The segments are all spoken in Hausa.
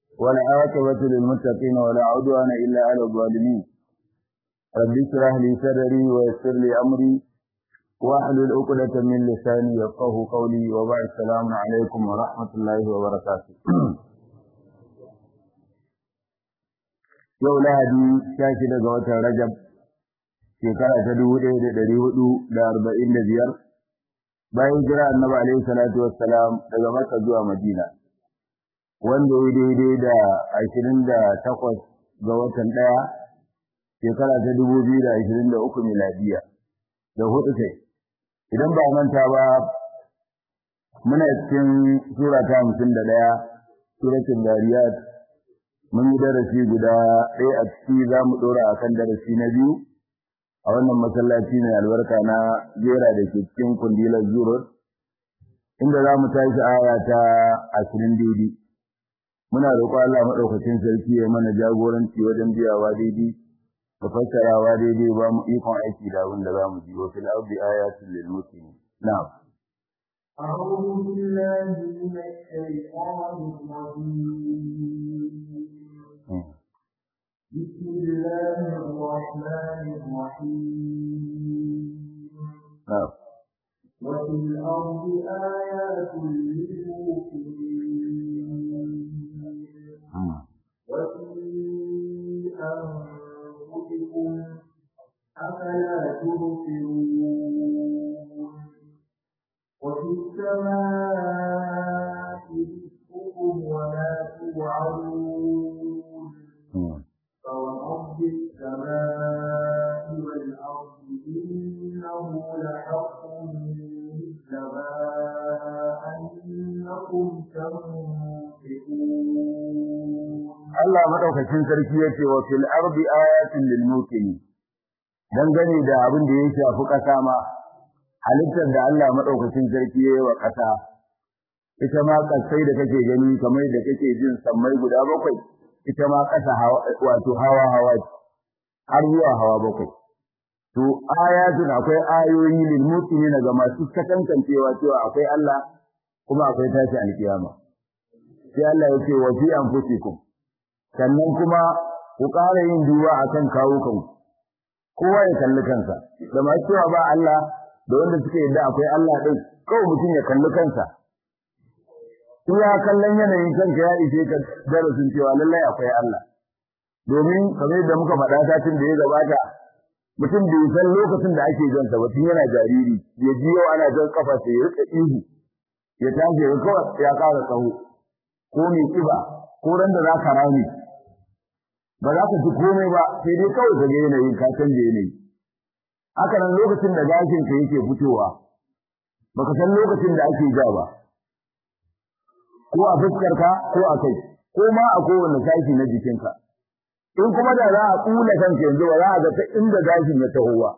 والعاقبة للمتقين ولا عدوان إلا على الظالمين. رب اشرح لي صدري ويسر لي أمري واحلل عقدة من لساني يفقهوا قولي وبعد السلام عليكم ورحمة الله وبركاته. yau Lahadi 16 ga watan Rajab shekara ta 1445 bayan jira Annabi alaihi salatu wassalam daga Makka zuwa Madina, wanda ya daidai da 28 ga watan 1 shekara ta 2023 miladiya da hudu kai. Idan ba manta ba, muna cikin sura ta 51 suratul Dariyat. Mun yi darasi guda ɗaya a ciki, za mu ɗora a kan darasi na biyu a wannan masallaci mai albarka na jera da ke cikin kundilar zurot, inda za mu tashi aya ta 20 daidai. Muna roƙo Allah maɗaukacin sarki ya mana jagoranci wajen biyawa daidai da fassarawa daidai, ba mu ikon aiki da abin da za mu ji. Wa fil ardi ayatul lil muqinin. Na'am. أعوذ بالله من الشيطان الرجيم. بسم الله الرحمن الرحيم. وفي الأرض آيات للموقنين وفي أنفسكم أفلا تبصرون وفي السماء رزقكم وما توعدون فورب السماء والأرض إنه لحق مثل ما أنكم تنطقون. Allah madaukakin sarki yace wa fil ardi ayatin lil muqinin. Dangane da abin da ya shafi kasa ma, halittar da Allah madaukakin sarki yayi wa kasa, ita ma kasai da kake gani kamar da kake jin sammai guda bakwai, ita ma kasa wato hawa har zuwa hawa bakwai. To ayatun, akwai ayoyi lil muqinin ga masu sakankancewa cewa akwai Allah kuma akwai tashi alkiyama. Sai Allah yake wa fi anfusikum, sannan kuma ku ƙara yin duba akan kawukan, kowa ya kalli kansa, da masu cewa ba Allah da wanda suka yadda akwai Allah din, kawai mutum ya kalli kansa. Iya kallon yanayin kanka ya ishe ka darasin cewa lallai akwai Allah. Domin kamar yadda muka faɗa satin da ya gabata, mutum bai san lokacin da ake jansa ba tun yana jariri, ya ji yau ana jan kafa sai ya rika ihu, ya tashi ya kawai ya ƙara tsawo, ko mai kiba, ko ran da za ka rame, ba za ka ci komai ba, sai dai kawai ka ga yanayin ka canja yanayi. Haka nan lokacin da gashin ka yake fitowa, baka san lokacin da ake ja ba, ko a fuskar ka ko a kai, ko ma a kowane sashi na jikinka. In kuma da za a tsula kanka yanzu, ba za a ga ta inda gashin ya tahowa,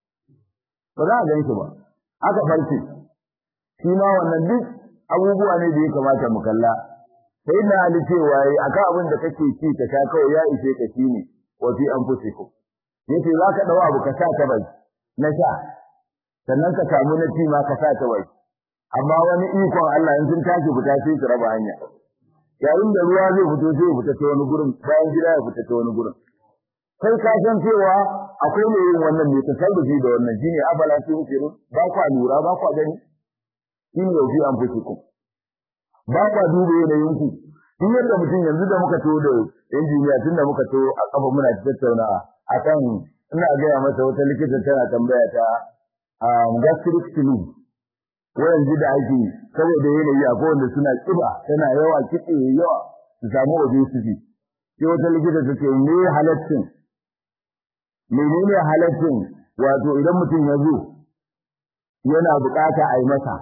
ba za a gan shi ba. Haka farce, shi ma wannan duk abubuwa ne da ya kamata mu kalla. Sai na Ali cewa yi akan abin da kake ci ka sha kawai ya ishe ka, shine wa fi anfusikum. Yace za ka dawo abu ka sa ta bai na sha, sannan ka samu na ci ma ka sa ta bai. Amma wani ikon Allah in sun tashi fita sai su raba hanya. Yayin da ruwa zai fito sai ya fita ta wani gurin, bayan gida ya fita ta wani gurin. Kai ka san cewa akwai ne yin wannan ne ta sarrafi da wannan, shine abala sai muke ba kwa lura, ba kwa gani, shine wa fi anfusikum. Ba kwa duba yanayinku. In yadda mutum yanzu da muka to da injiniya, tun da muka to a kafa muna tattaunawa akan, ina gaya masa wata likita tana tambaya ta gastric flu, yanzu da ake saboda yanayi akwai wanda suna kiba, tana yawa, kitse yawa, su samu obesity. Sai wata likita ta ce menene halaccin wato idan mutum ya zo yana bukata a yi masa.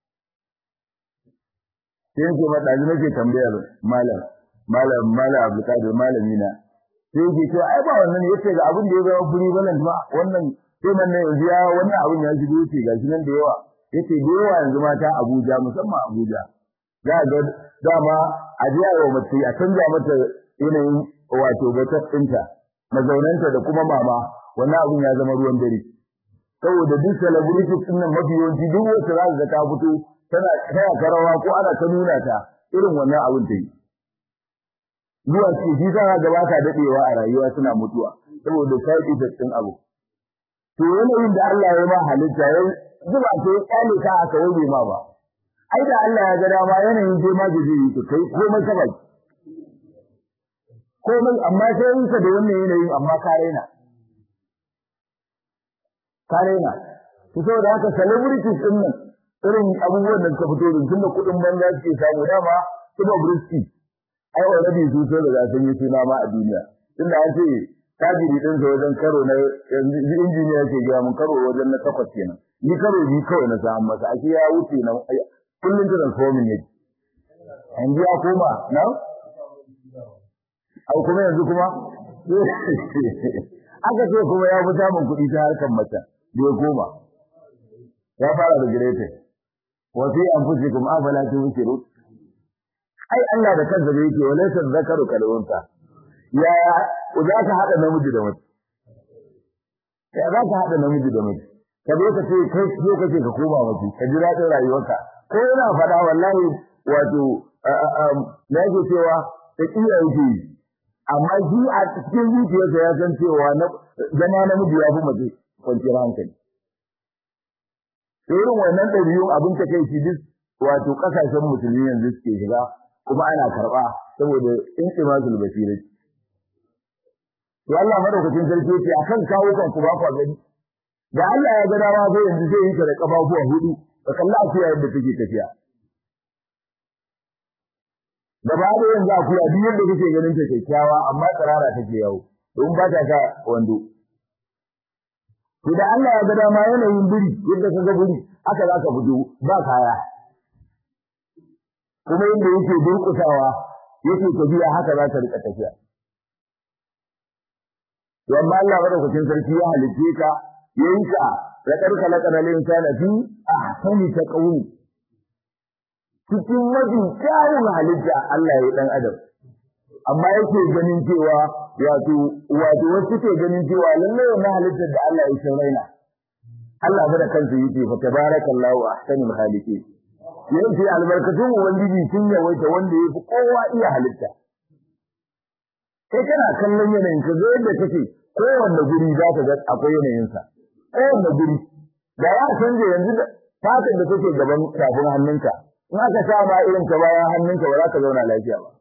Sai yake maɗaji nake tambayar malam Abdulkadir, malami na. Sai yake cewa ai ba wannan, yace ga abin da ya zama furi balance ba wannan, sai nan ne yanzu ya wannan abin ya shigo, yace ga shi nan da yawa. Yace da yawa yanzu mata Abuja, musamman Abuja, za ga dama a jiya wa mace a canja mata yanayin wato batas ɗinta, mazaunanta da kuma mama, wannan abin ya zama ruwan dare. Saboda duk celebrities ɗin nan mafi yawanci duk wacce za ka ga ta fito tana karawa ko ana ta nuna ta, irin wannan abin ta yi. zuwa ce shi za ga ba ka dadewa a rayuwa suna mutuwa saboda side effect din abu to yanayin da Allah ya ma halitta ya zuba ta ya kyale ta aka waje ma ba ai da Allah ya ga dama yanayin je ma gaje yi kai komai ka baki komai amma sai yin ka da wannan yanayin amma ka raina to saboda haka celebrities din nan irin abubuwan da suka fito din tunda kudin banza suke samu dama kuma briski ai already su so da sun yi suna ma a duniya tunda an ce tajiri din sa wajen karo na injiniya yake ga mun karo wajen na takwas kenan ni karo bi kawai na samu masa ake ya wuce na kullun transforming ne an ji ya koma na au kuma yanzu kuma aka ce kuma ya fita mun kuɗi ta harkar mata da ya koma ya fara da girete wa fi anfusikum afala tubsirun ai Allah da kansa yake walaysa zakaru kalunta ya za ka hada namiji da mace ya za ka hada namiji da mace ka zo ka ce kai zo ka ce ka koma mace ka jira da rayuwarka ko yana fada wallahi wato na yake cewa ta kiyaye yake amma shi a cikin zuciyarsa ya san cewa zama namiji ya fi mace kwanciyar hankali irin wannan ɗabi'un abin ta kai shi duk wato ƙasashen musulmi yanzu suke shiga kuma ana karɓa saboda intimasul basirati to Allah madaukakin sarki ce akan kawo kan ku ba ku gani da Allah ya ga dawa sai yanzu zai yi ta da kafafuwa hudu ka kalla akuya yadda take tafiya da ba da yanzu akuya duk yadda kake ganin ta kyakkyawa amma tsarara take yawo don ba ta ka wando to da Allah ya ga dama yanayin buri yadda ka ga buri haka za ka fito ba kaya kuma yadda yake durƙusawa yake tafiya haka za ka rika tafiya to amma Allah madaukakin sarki ya halice ka yayin ka ya karka lakana linsana fi ahsani taqwim cikin mafi kyawun halitta Allah ya dan adam amma yake ganin cewa wato wasu ke ganin cewa lalle wannan halittar da Allah ya san raina Allah bada kansa yake fa tabarakallahu ahsanul khaliqin yace albarkatun ubangiji sun yawaita wanda yafi kowa iya halitta kai kana kallon yanayin ka zo yadda kake kowanne guri za ka ga akwai yanayin sa kowanne guri da ya canje yanzu da fatan da take gaban kafin hannunka in aka sa ma irin ta bayan hannunka ba za ka zauna lafiya ba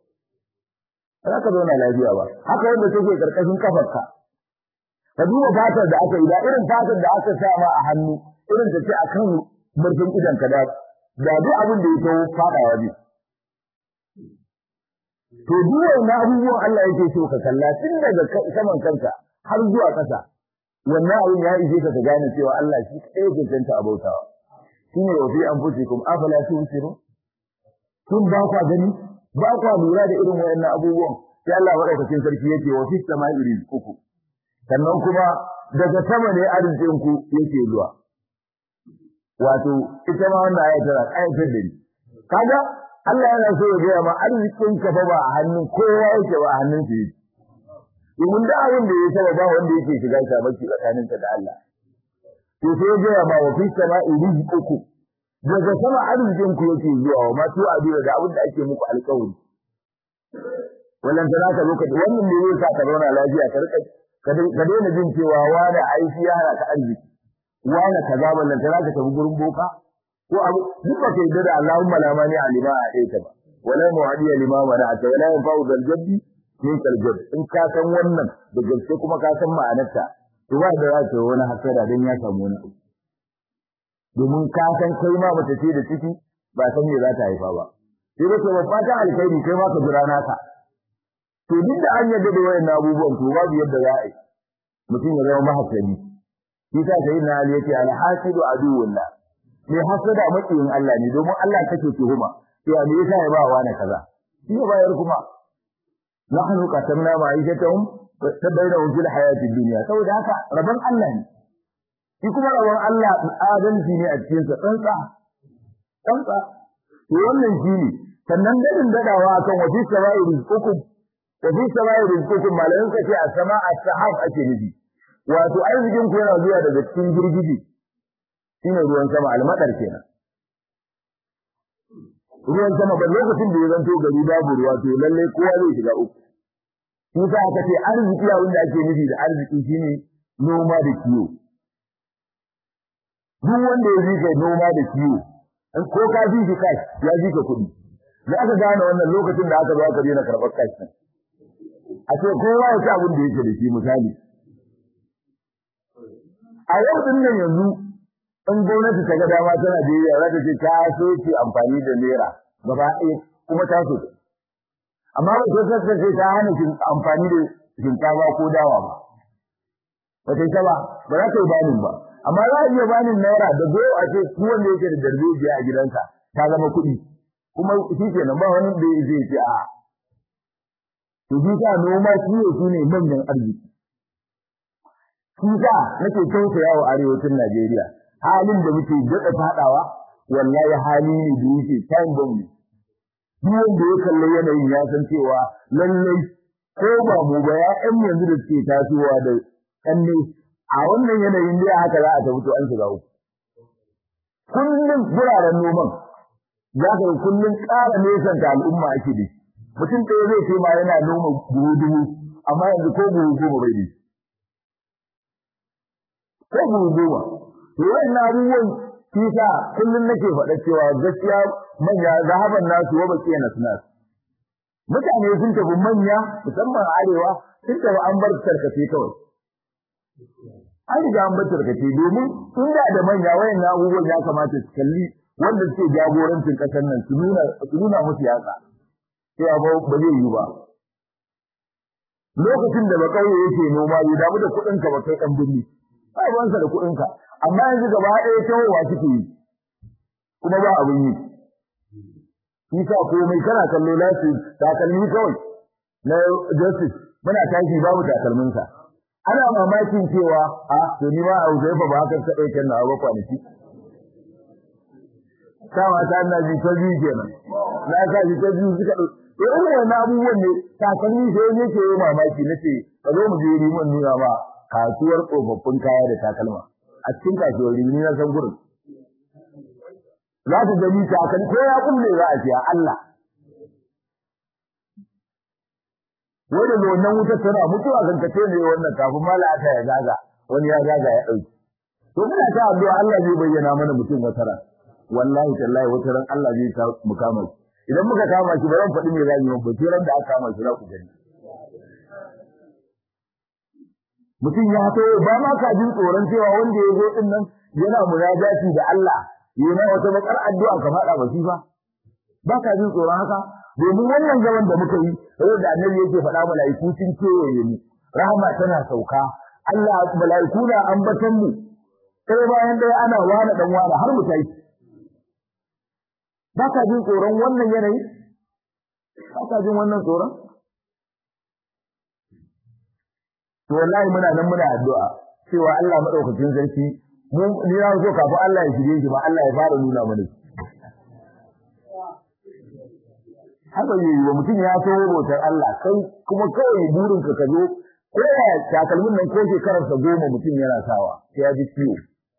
haka wanda take karkashin kafarka ka duba fatar da aka yi da irin fatar da aka sa ma a hannu irin ta ce akan murfin idan ka da duk abin da ya kawo fadawa ne to duk wannan abubuwan Allah yake so ka kalla tun daga saman kanka har zuwa ƙasa wannan abin ya ije ka gane cewa Allah shi kai yake tanta abautawa shine wa fi anfusikum afala tusirun kun ba ku gani ba ku lura da irin wayannan abubuwan sai Allah madaukakin sarki yake wa fi sama'i rizqukum sannan kuma daga sama ne arzikin ku yake zuwa wato ita ma wannan ayat tana ayatar da ni kaga Allah yana so ya ga ma arzikin ka fa ba a hannun kowa yake ba a hannun shi domin da abin da ya saba ba wanda yake shiga sabaki tsakanin ka da Allah to sai ya ga ma wa fi sama'i rizqukum daga sama arzikin ku yake zuwa wa ma tu adiya da abin da ake muku alƙawari wannan da zaka lokaci wannan ne yasa ka zauna lafiya ka daina jin cewa wani aiki ya hana ka arziki wani kaza ballan da zaka tafi gurin boka ko abu duk ba kai da Allahumma la mani alima a aika ba wala mu'adiya lima wala ta wala yanfa'u dal jaddi min kal jadd in ka san wannan da gaske kuma ka san ma'anarta to ba da zaka wani hasara dan ya samu wani domin ka san kai ma bata ce da ciki ba san me za ta haifa ba sai da kuma fata alkhairi kai ma ka jira naka to duk da an yadda da wayannan abubuwan to babu yadda za a yi mutum ya zama mahasali shi ta sai na ali yake alhasidu aduwullah me hasada makiyin Allah ne domin Allah kake tuhuma to me yasa ya ba wa na kaza shi ne bayar kuma nahnu qatamna ma'ishatahum tabayyana fil hayati dunya saboda haka rabban Allah ne shi kuma rabban Allah adalci ne a cikin sa tsantsa to wannan shi ne sannan dadin dadawa akan wafi sama'i rizqukum wafi sama'i rizqukum malayin ka ce a sama as-sahab ake nufi wato arzikin ku yana zuwa daga cikin girgije shine ruwan sama almadar kenan ruwan sama ba lokacin da ya zanto gari babu ruwa to lalle kowa zai shiga uku shi sa aka ce arziki abin da ake nufi da arziki shine noma da kiwo. Duk wanda ya ji kai noma da kiwo ko ka ji shi kai ya ji ka kuɗi. Za ka gane wannan lokacin da aka zo aka daina karɓar kashi. A ce kowa ya ci abin da yake da shi misali. A yau din nan yanzu in gwamnati ta ga dama ta Najeriya za ta ce ta soke amfani da naira gaba ɗaya kuma ta so. Amma ba ta ce ta hana amfani da shinkafa ko dawa ba. Ba ta ba za ta yi banin ba. Amma za a iya banin naira da go a ce su wanda yake da darbejiya a gidansa ta zama kuɗi. Kuma shi kenan ba wani da zai ce a. To shi sa noma kiwo su ne manyan arziki. Shi sa nake tausaya wa arewacin Najeriya. Halin da muke daɗa faɗawa wallahi hali ne da yake time bomb ne. Duk wanda ya kalli yanayin ya san cewa lallai ko ba mu ba ya ƴan yanzu da suke tasowa da ƙanne a wannan yanayin da haka za a tafi to an shiga uku. Kullum guraren noman za ka ga kullum ƙara nesanta al'umma ake da shi. Mutum ɗaya zai ce ma yana noma buhu dubu amma yanzu ko buhu goma bai da shi. Ko buhu goma. To wannan abubuwan shi sa kullum nake faɗa cewa gaskiya manya zahaban nasu wa baqiya nasnas. Mutane sun tafi manya musamman arewa sun tafi an bar tarkace kawai. An riga an bar tarkace domin inda da manya wayannan abubuwan ya kamata su kalli wanda suke jagorancin ƙasar nan su nuna musu yatsa. Sai abu ba zai yi ba. Lokacin da ba kauye yake noma ya damu da kuɗinka ba kai ɗan birni. Ba ruwansa da kuɗinka. Amma yanzu gaba ɗaya tawowa suke yi kuma ba abin yi. Isa komai kana kallo lafi takalmi kawai na justice muna tashi babu takalminsa. Ana mamakin cewa a to ni ma a Uzaifa ba haka ta ɗauke na ba kwanaki. Kama ta na ji ta biyu kenan. Na sa ji ta biyu suka ɗauke. To irin wannan abubuwan ne takalmi sai yake yi mamaki nace ka zo mu je rimin nuna ba kasuwar tsofaffin kaya da takalma. A cikin kasuwar ni na san gurin za ta gani ta kan ko ya kulle za a ciya Allah wanda ne wannan wutar tana mutuwa kan kace ne wannan kafin mala aka ya gaga wani ya gaga ya dauki to muna ta addu'a Allah zai bayyana mana mutum wata ran wallahi tallahi wata ran Allah zai ta mukama idan muka kama shi ba ran faɗi me zai yi ba sai ran da aka kama shi za ku gani mutum ya to ba ma ka jin tsoron cewa wanda ya zo din nan yana munajati da Allah yana wata bakar addu'a ka fada ba shi ba ka jin tsoron haka domin wannan zaman da muka yi sai da annabi yake faɗa mala'iku sun kewaye ni rahama tana sauka Allah mala'iku na ambatan mu sai bayan dai ana wani dan wani har mu tayi ba ka jin tsoron wannan yanayi ba ka jin wannan tsoron to wallahi muna nan muna addu'a cewa Allah madaukakin sarki mu ni na so kafin Allah ya shige shi ba Allah ya fara nuna mana haka yi wa mutum ya so rotar Allah kai kuma kai burin ka zo ko ya takalmin nan ko shekarar sa 10 mutum yana sawa sai ya ji ciwo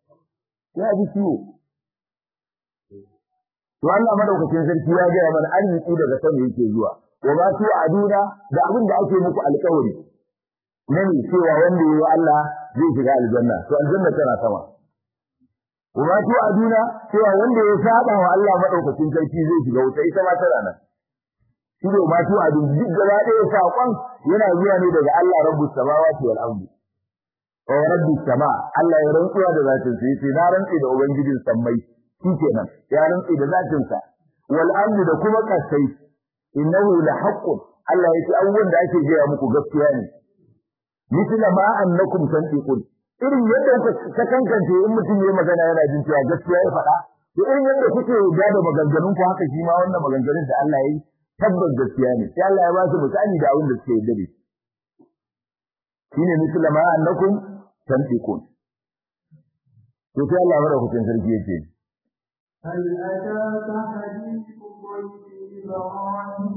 to Allah madaukakin sarki ya ga mana arziki daga sama yake zuwa wa ba su aduna da abin da ake muku alƙawari nan cewa wanda yayi Allah zai shiga aljanna to aljanna tana sama kuma to aduna cewa wanda ya saba wa Allah madaukakin sarki zai shiga wuta ita ma tana nan shi ne ma to adun duk gaba ɗaya sakon yana zuwa ne daga Allah rabbus samawati wal ardi wa rabbus sama Allah ya rantsuwa da zatin sa yace na rantsi da ubangijin sammai shikenan ya rantsi da zatin sa wal ardi da kuma kasai innahu la haqqun Allah yace abubuwan da ake gaya muku gaskiya ne misla ma annakum tantiqun irin yadda ka kankance in mutum yayi magana yana jin cewa gaskiya ya faɗa to irin yadda kuke da maganganun ku haka shi ma wannan maganganun da Allah yayi tabbas gaskiya ne sai Allah ya ba su misali da abin da suke yi dare shine misla ma annakum tantiqun to sai Allah ya rubuta sarki yake هل أتاك حديث ضيف إبراهيم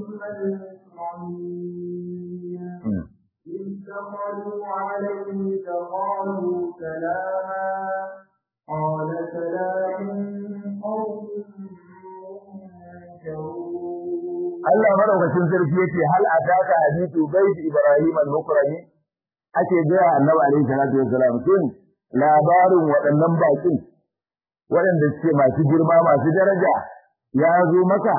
المكرمين إذ دخلوا عليه فقالوا سلاما قال سلام قوم منكرون Allah madaukakin sarki yace hal ataka hadithu bayt Ibrahim al-mukrami ake ga Annabi alaihi salatu wassalam kin labarin waɗannan bakin waɗanda suke masu girma masu daraja ya zo maka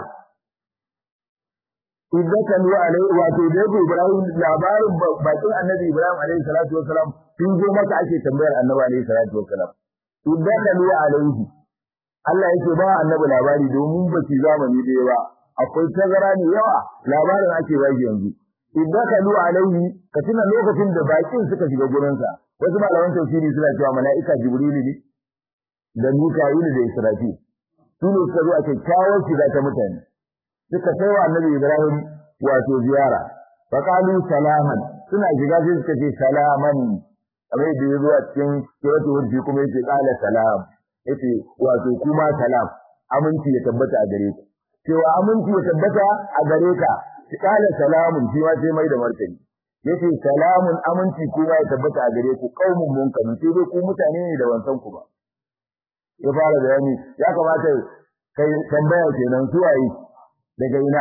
idan kan wa alaihi wato da Ibrahim labarin bakin Annabi Ibrahim alaihi salatu wassalam sun zo maka ake tambayar Annabi alaihi salatu wassalam idan kan wa alaihi Allah yake ba Annabi labari domin baki zamani da yawa akwai tazara ne yawa labarin ake baki yanzu idan kan wa alaihi ka tuna lokacin da bakin suka shiga gurin sa wasu malaman tafsiri suna cewa mala'ika Jibril ne da Mika'il da Israfil su ne suka zo a kyakkyawar shiga ta mutane suka kai wa Annabi Ibrahim wato ziyara fa qalu salaman suna shiga sai suka ce salaman kamar da yazo a cikin suratul hud kuma yace qala salam yace wato kuma salam aminci ya tabbata a gare ku cewa aminci ya tabbata a gare ka qala salamun shi ma sai mai da martani yace salamun aminci kuma ya tabbata a gare ku qaumun munkarun sai dai ku mutane ne da wansan ku ba ya fara bayani ya kamata kai tambaya kenan su waye daga ina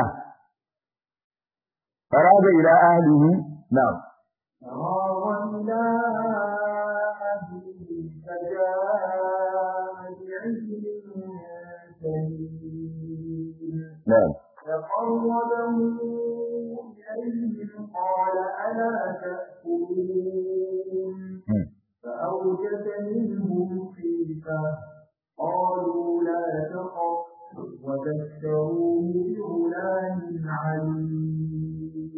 faraga ila ahlihi na'am فراغ إلى أهله فجاء بعجل سمين نعم فقربه إليهم قال ألا تأكلون فأوجس منهم خيفة قالوا لا تخف وبشروه بغلام عليم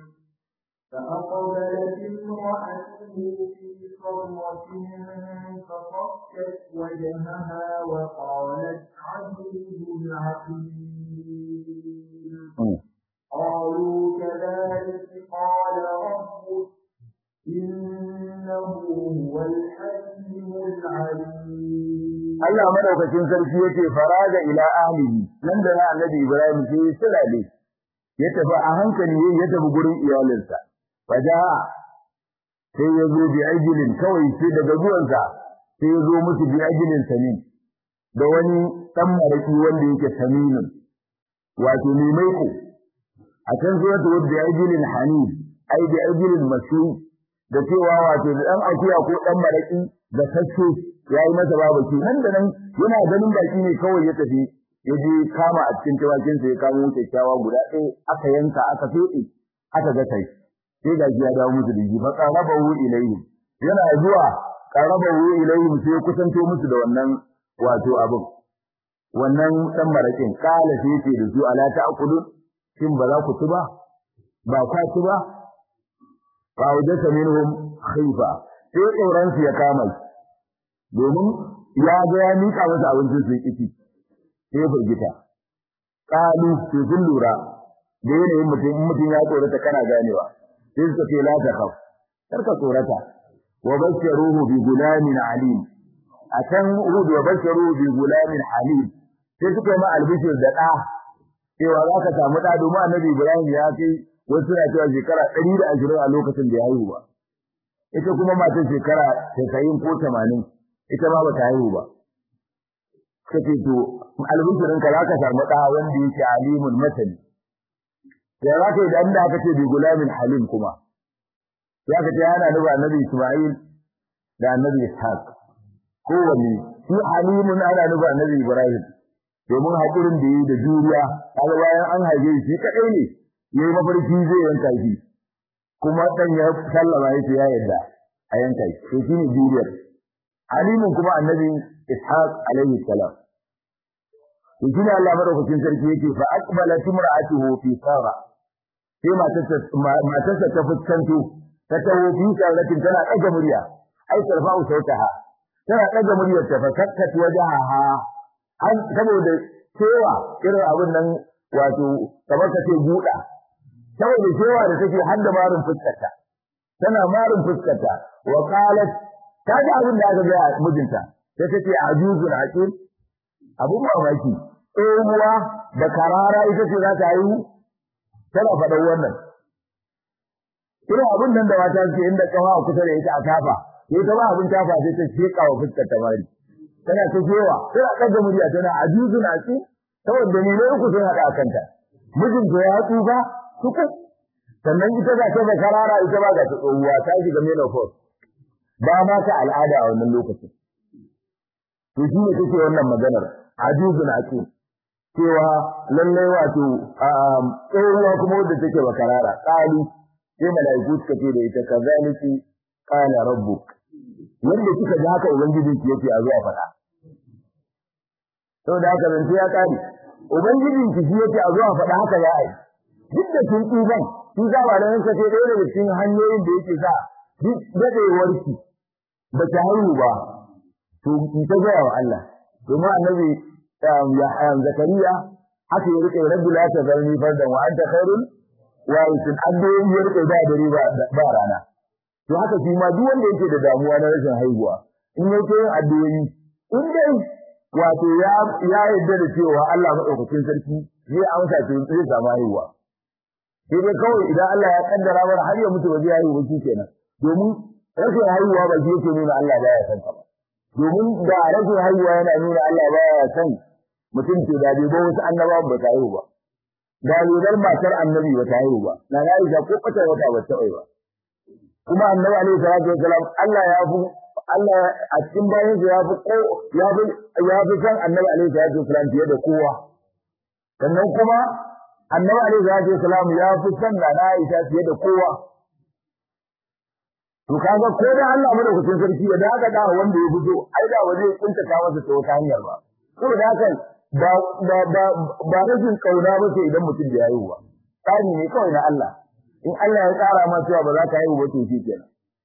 فأقبلت امرأته في صرة فصكت وجهها وقالت عجوز عقيم قالوا كذلك قال ربك إنه هو الحكيم العليم Allah madaukakin sarki yace faraga ila ahlihi nan da Annabi Ibrahim sai sulale ya tafi a hankali ya tafi gurin iyalinsa waja sai ya zo bi ajilin kawai sai daga zuwansa sai ya zo musu bi ajilin samin da wani dan maraki wanda yake saminin wato ne mai ko a can zuwa da bi ajilin hanif ai bi ajilin masu da cewa wato dan akuya ko dan maraki da sacce yayi masa babaki nan da nan yana ganin baki ne kawai ya tafi ya je kama a cikin tawakin sa ya kamo kyakkyawa guda ɗaya aka yanka aka fede aka ga kai sai ga ya dawo musu da shi fa qarabahu ilayhi yana zuwa qarabahu ilayhi sai kusanto musu da wannan wato abin wannan dan marakin kala sai ce da su ala ta'kulu shin ba za ku ci ba ba kwa ci ba fa wajasa minhum khifa sai tsoron su ya kama domin ya ga ya mika masa abincin su kici sai burgita kalu sai sun lura da yanayin mutum ya tsorata kana ganewa sai suka ce la ta khaf karka tsorata wa basharuhu bi gulamin alim akan uhud wa basharuhu bi gulamin alim sai suka ma albishir da da cewa za ka samu da domin Annabi Ibrahim ya kai wasu na cewa shekara 120 a lokacin da ya haihu ba ita kuma matan shekara 90 ko 80 ita ma ba ta haihu ba kace to albishirin ka za ka samu da wanda yake alimun masani ya za ka idan da aka ce bi gulamin halim kuma ya ka ce yana nuba Annabi Isma'il da Annabi Ishaq kowanne shi halimun ana nuba Annabi Ibrahim domin hakurin da yi da juriya kaga bayan an haife shi kadai ne yayi mafarki zai yanka shi kuma dan ya sallama yace ya yarda a yanka shi to shine juriyar halimun kuma Annabi Ishaq alaihi salam to shine Allah madaukakin sarki yake fa aqbalat imra'atuhu fi sara sai matarsa ta fuskanto ta tawo fi saratin tana daga murya ai tarfa'u sautaha tana daga muryar ta fa kakkat wajaha an saboda cewa irin abin nan wato kamar ka ce buda saboda cewa da take hadda marin fuskarta tana marin fuskarta wa qalat kaga abin da aka ga mijinta sai take ajuzul aqil abun mamaki tsohuwa da karara ita ce za ta yi tana faɗan wannan irin abin nan da mata ce inda kawa kusa da ita a tafa sai ta ba abin tafa sai ta sheka wa fuskar ta mari tana ta cewa tana ɗaga murya tana ajuzun aki saboda ni ne uku sun haɗa kanta mijin ta ya tsufa suku sannan ita ga ta bakarara ita ba ga ta tsohuwa ta shiga menopause ba ma ta al'ada a wannan lokacin to shi ne take wannan maganar ajuzun aqim cewa lallai wato tsohuwa kuma wadda take bakarara qalu sai malaiku suka ce da ita kazaliki qala rabbuk yanda kika ji haka ubangiji ki yake a zuwa faɗa saboda haka zance ya kare ubangijin ki shi yake a zuwa faɗa haka ya ai duk da kin tsuban shi za ba da yanka sai ɗaya daga cikin hanyoyin da yake sa duk dadewar ki ba ta haihu ba to ki ta gaya wa Allah domin annabi Zakariya haka ya rike rabbi la tazarni fardan wa anta khairul warisin addu'o'i ya rike da dare ba rana to haka shi ma duk wanda yake da damuwa na rashin haihuwa in yake yin addu'o'i in dai wato ya yarda da cewa Allah madaukakin sarki zai amsa shi zai samu haihuwa sai dai kawai idan Allah ya kaddara mana har ya mutu ba zai haihu ba kenan domin rashin haihuwa ba shi yake nuna Allah baya san ka ba domin da rashin haihuwa yana nuna Allah baya san mutum ke da bai ba wasu annabawan ba ta haihu ba da lodar matar annabi ba ta haihu ba na Aisha ko kwata wata ba ta haihu ba kuma annabi alaihi salatu wasalam Allah a cikin bayan ya fi san annabi alaihi salatu wasalam fiye da kowa sannan kuma annabi alaihi salatu wasalam ya fi san na Aisha fiye da kowa to kaga ko da Allah madaukakin sarki ya daga da wanda ya fito ai da waje kunta ta masa ta wata hanyar ba saboda haka ba rashin kauna ba sai idan mutum ya yi ba tsari ne kawai na Allah in Allah ya tsara ma cewa ba za ka yi ba to shi kenan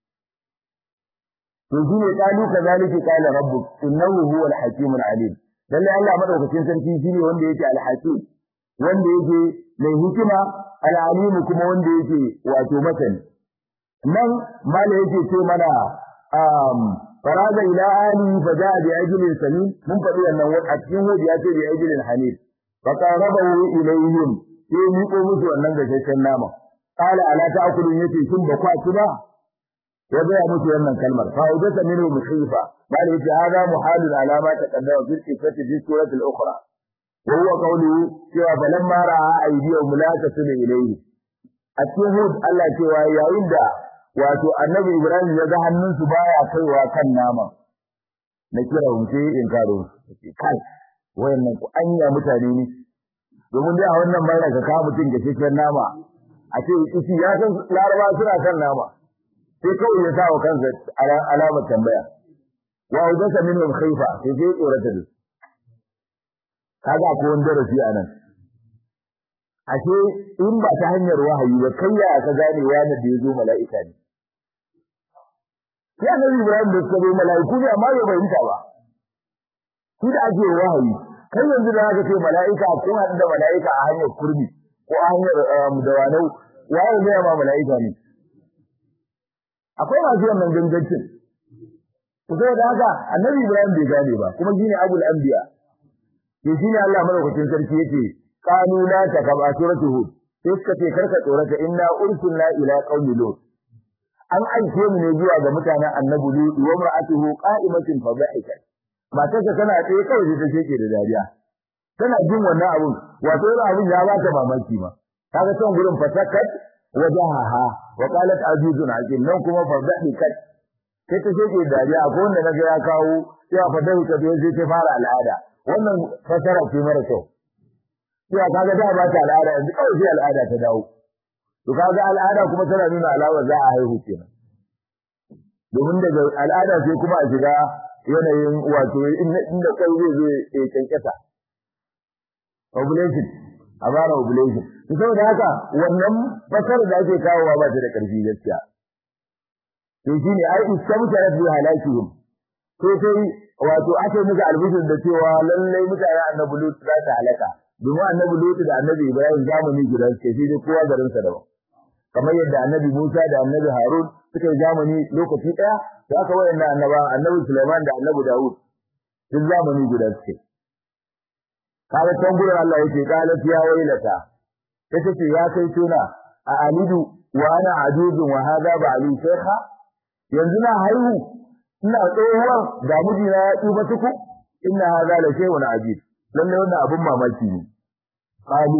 to shi ne kalu kazalika qala rabbuk innahu huwal hakimul alim lalle Allah madaukakin sarki shine wanda yake al-hakim wanda yake mai hikima al-alim kuma wanda yake wato masani nan mala yake ce mana faraga ila ali faja bi ajlin samin mun faɗi wannan a cikin hudi ya ce bi ajlin hanif fa qarabahu ilayhim sai ni ko musu wannan gashashen nama qala ala ta'kulun yace kin ba kwa ci ba ya ga musu wannan kalmar fa wajata minhu musifa bal yace hada muhalun alama taqaddama fi sifati fi surati al-ukhra wa huwa qawluhu cewa falamma ra'a aydiyahum la tasulu ilayhi a cikin hud Allah cewa yayin da wato annabi Ibrahim ya ga hannunsu baya kaiwa kan nama na kira wuce in karo kai wayannan ku anya mutane ne domin dai a wannan bayar ka kawo mutum ga cikin nama a ce isi ya san laraba suna kan nama sai kawai ya sawa kansa alamar tambaya wa wajasa minhum khayfa sai dai tsorata da kaga ko wanda rafi anan ashe in ba ta hanyar wahayi ba kai ya ka gane wani da yazo mala'ika ne sai annabi Ibrahim da suka mala'iku ne amma bai bayyana ba shi da ake wahayi kai yanzu da aka ce mala'ika ko hadu da mala'ika a hanyar kurmi ko a hanyar dawanau waye ne ma mala'ika ne akwai masu wannan gangancin to sai da haka annabi Ibrahim bai gane ba kuma shine abul anbiya to shine Allah madaukakin sarki yake qalu la takaba suratu hud sai suka ce karka tsorata inna ursilna ila qaumi lut an aike mu ne zuwa ga mutanen annabi lut wa mar'atuhu qa'imatin fa dhahikat matarsa tana tsaye kawai ta sheke da dariya tana jin wannan abun wato abun ya bata mamaki ma kaga son gurin fatakat wajahaha wa qalat azizun hakim nan kuma fa dhahikat sai ta sheke da dariya akwai wanda naga ya kawo cewa fa dhahikat sai ta fara al'ada wannan fasara ce mara kyau cewa kaga da ba ta al'ada yanzu kawai sai al'ada ta dawo to kaga al'ada kuma tana nuna alawar za a haihu kenan domin daga al'ada sai kuma a shiga yanayin wato inda kai zai kankasa ovulation a bara ovulation to saboda haka wannan fasar da ake kawowa ba ta da karfi gaskiya to shine ai istamtarat bi halakihim sai wato ake muka albishir da cewa lallai mutane annabi Lut za ta halaka domin annabi Lut da annabi Ibrahim zamani guda suke shi ne kowa garin sa daban kamar yadda annabi Musa da annabi Harun suka yi zamani lokaci daya da aka wayanna annabi Sulaiman da annabi Dawud duk zamani guda suke kaga tambayar Allah yake qalat ya wailata kace ce ya kai tuna a alidu wa ana ajuzun wa hada ba ali shaykha yanzu na haihu ina tsohuwar da mijina ya tuba tuku inna hada la shay'un ajib lalle wannan abun mamaki ne qalu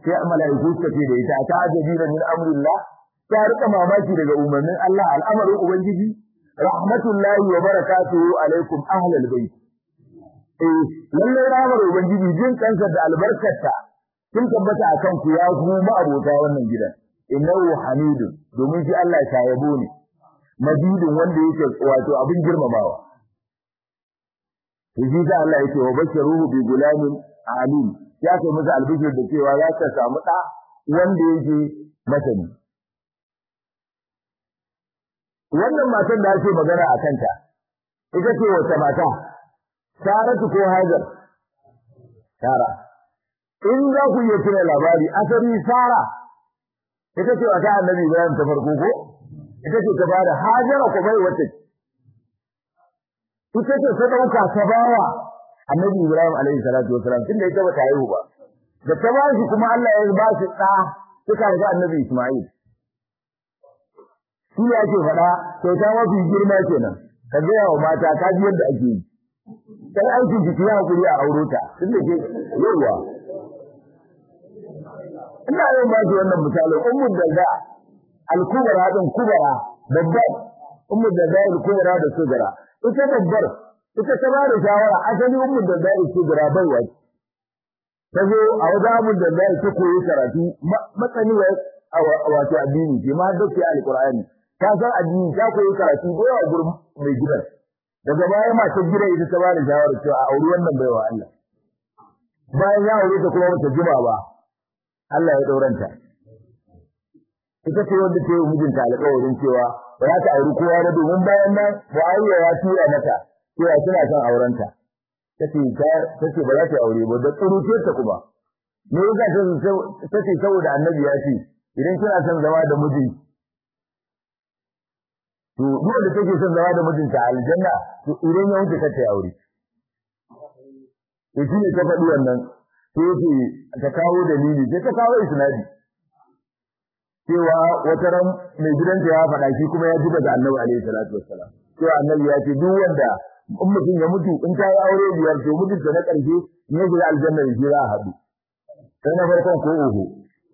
sai mala'iku suka ce da ita ta ajabina min amrillah ta rika mamaki daga umarnin Allah al'amarin ubangiji rahmatullahi wa barakatuhu alaikum ahlal bait lalle rahmar ubangiji jin kansa da albarkarta kin tabbata akan ku ya ku abota wannan gidan innahu hamidun domin shi Allah ya yabo ne majidun wanda yake wato abin girmamawa shi da Allah yake wa bashiruhu bi gulamin alim ya kai masa albishir da cewa ya ka samu da wanda yake masani wannan matan da ake magana a kanta ita ce wata mata Saratu ko Hajar Sara in za ku yi tuna labari asali Sara ita ce wata Annabi Ibrahim ta farko ko ita ce ta bada Hajara ko bai wata ita ce ta dauka ta bawa Annabi Ibrahim alaihi salatu wasalam tunda ita bata haihu ba da ta ba shi kuma Allah ya ba shi da suka ga Annabi Isma'il shi ne ake faɗa kyauta mafi girma kenan ka gaya wa mata ka ji yadda ake yi sai aikin jiki ya hakuri a aurota tunda ke yawa ina yin ba shi wannan misalin ummu dalda al-kubra din kubra babbar ummu dalda al-kubra da sugara ita babbar ita ta bada shawara asali ummu dalda al-kubra bai wai tazo a wajen ummu dalda ta koyi karatu matsani wato addini ke ma da al-qur'ani ta san addini ta koyi karatu ko a gurin mai gidan daga baya matar gida ita ta bada shawara cewa a auri wannan baiwa Allah bayan ya aure ta kuma wata jima ba Allah ya dauranta ita ce wanda ta yi mijinta alƙawarin cewa ba za ta auri kowa ba domin bayan nan Muawiya ya tura mata cewa suna son aurenta tace ba za ta aure ba da tsuruce ta kuma me yasa tace saboda Annabi ya ce idan kina son zama da miji to duk da take son zama da mijinta a aljanna to idan ya wuce kace aure to shine ta faɗi wannan sai yake ta kawo dalili sai ta kawo isnadi cewa wata ran mai gidanta ya faɗa shi kuma ya ji daga Annabi alaihi salatu wassalam cewa Annabi ya ce duk wanda in mutum ya mutu in ta yi aure biyar to mijinta na ƙarshe ne ga aljanna da shi za a haɗu sai na farkon ko oho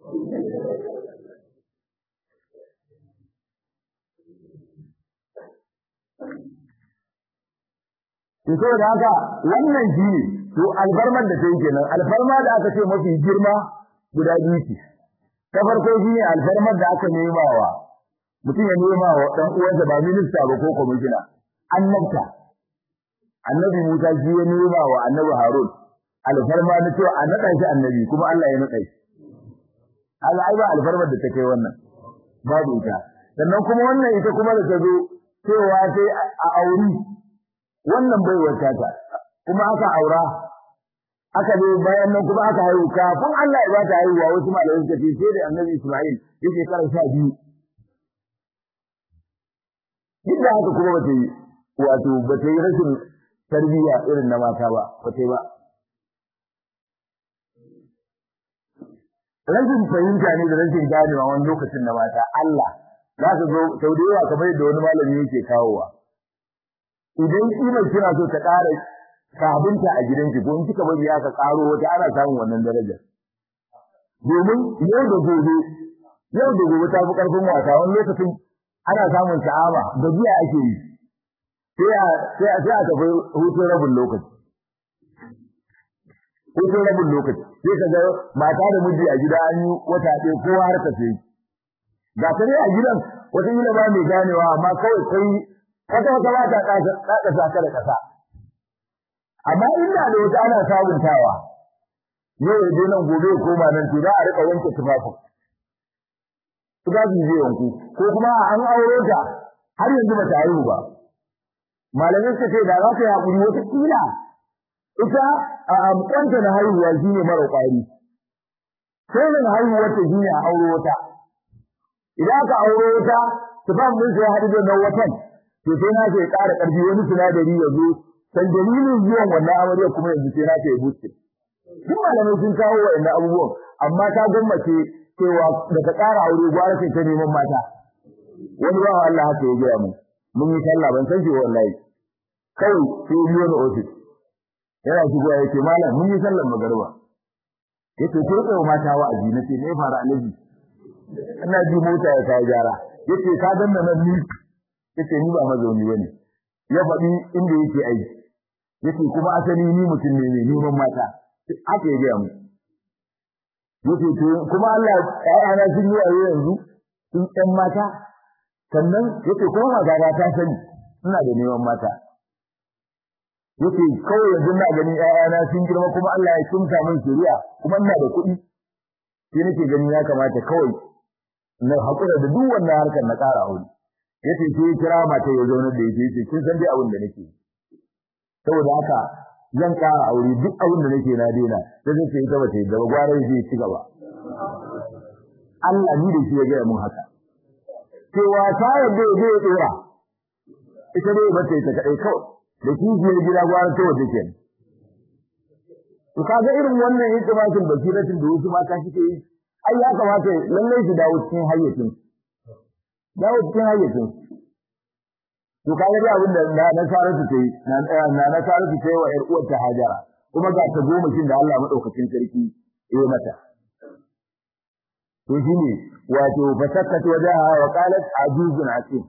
to da haka wannan shi to alfarmar da take kenan alfarma da aka ce mafi girma guda biyu ce ta farko shi ne alfarmar da aka nemawa mutum ya nema wa dan uwansa ba minista ba ko komishina annabta annabi Musa shi ya nema wa annabi Harun alfarma na cewa a nada shi annabi kuma Allah ya nada shi Allah ai ba alfarmar da take wannan babu ita sannan kuma wannan ita kuma da ta zo cewa sai a auri wannan bai wata ta kuma aka aura aka zo bayan nan kuma aka haihu kafin Allah ya ba ta haihuwa wasu malamai suka ce sai da Annabi Isma'il yake kara 12 inda haka kuma bace wato bace rashin tarbiyya irin na mata ba bace ba rashin fahimta ne da rashin ganewa wani lokacin na mata Allah za ka zo sau da yawa kamar yadda wani malami yake kawowa idan kimar kina so ta ƙara sabunta a gidanki ko in kika bari aka ƙaro wata ana samun wannan daraja domin yau da gobe ta fi ƙarfin wata wani lokacin ana samun sa'ama gajiya ake yi sai a tafi hutun rabin lokaci sai ka ga mata da miji a gida an yi wata ɗaya kowa har ta sai ga ta ne a gidan wata gida ba mai ganewa amma kawai kai wata ba ta ƙasa da ƙasa amma inda da wata ana sabuntawa yau da nan gobe koma nan to za a rika wanke tufafin tufafi zai wanku ko kuma an aure ta har yanzu ba ta haihu ba malamai suka ce da za ta yi hakuri wata kila ita a amkanta na haihuwa shine mara ƙwari sai da haihuwa ta shine a aure wata idan aka aure wata tufafin sai ya haɗu da nan watan to sai na ce ƙara ƙarfi wani sinadari ya zo san dalilin zuwan wannan amarya kuma yanzu sai na ce boost duk malamai sun kawo wa'annan abubuwan amma ta gwammace cewa da ta ƙara aure gwara sai ta neman mata wani ba Allah haka ya gaya mu mun yi sallah ban san shi wallahi kai sai biyo na ofis yana shigowa yake malam mun yi sallar magariba yace ko kai mata wa'azi nace me fara alaji ina ji mota ya kai gyara yace ka danna nan ni yace ni ba mazauni bane ya faɗi inda yake aiki yace kuma asali ni mutum ne mai neman mata aka yi ga mu yace to kuma Allah ana sun yi aure yanzu sun ɗan mata sannan yace kuma magana ta sani ina da neman mata yace kawai yanzu na gani ƴaƴana sun girma kuma Allah ya kimsa min shari'a kuma ina da kuɗi sai nake gani ya kamata kawai na hakura da duk wannan harkar na ƙara aure yace sai kira mata ya zauna da yace kin san dai abin da nake saboda haka zan ƙara aure duk abin da nake na daina sai zai ce ita ba ta yi gaba gwara zai ci gaba Allah ni da shi ya gaya mun haka cewa ta yadda zai dora ita dai ba ta yi ta kadai kawai da kishiyar gida gwara ta waje ke to kaga irin wannan hikmatin basiratin da wasu mata suke yi ai ya kamata lallai su dawo cikin hayyacin to kaga da abin da na Saratu ta yi na Saratu ta yi wa ƴar uwar ta Hajara kuma ga ta goma shin da Allah madaukakin sarki ya mata to shine wato fasakkat wajaha wa qalat ajuzun asim